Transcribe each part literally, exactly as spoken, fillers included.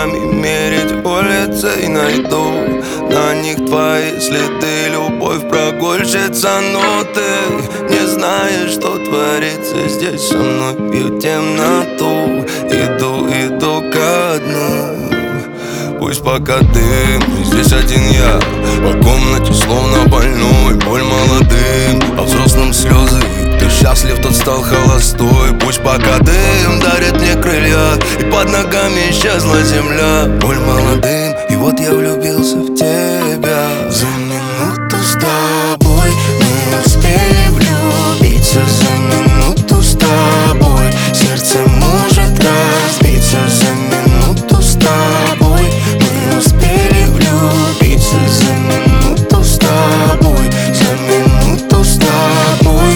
шагами мерить улицы и найду на них твои следы. Любовь прогульщица, но ты не знаешь, что творится здесь со мной. Пью темноту, иду, иду ко дну. Пусть пока дым, здесь один я по комнате, словно больной. Боль молодым, а взрослым слезы. Ты счастлив, тот стал холостой. Пусть пока дым дарит мне крылья, и под ногами исчезла земля. Боль молодым, и вот я влюбился в тебя. За минуту с тобой мы успели влюбиться. За минуту с тобой сердце может разбиться. За минуту с тобой мы успели влюбиться. За минуту с тобой, за минуту с тобой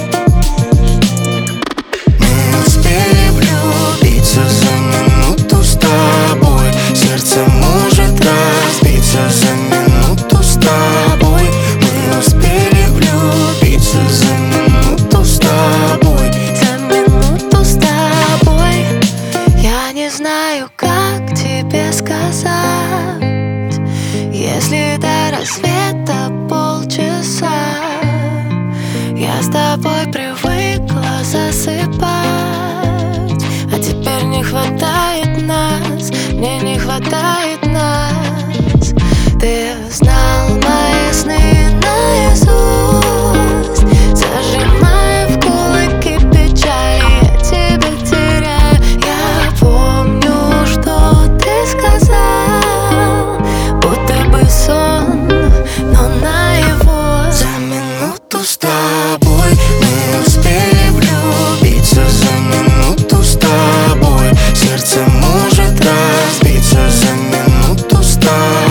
мы успели влюбиться. За минуту с тобой сердце может разбиться. За минуту с тобой мы успели влюбиться. За минуту с тобой, За минуту с тобой. Я не знаю, как тебе сказать. Если до рассвета полчаса, я с тобой привыкла засыпать. А теперь не хватает нас, мне не хватает нас. Ты знал мои сны наизусть, зажимая в кулаки печали, я тебя теряю. Я помню, что ты сказал, будто бы сон, но наяву. за минуту с тобой мы успели влюбиться. За минуту с тобой сердце может разбиться. За минуту с тобой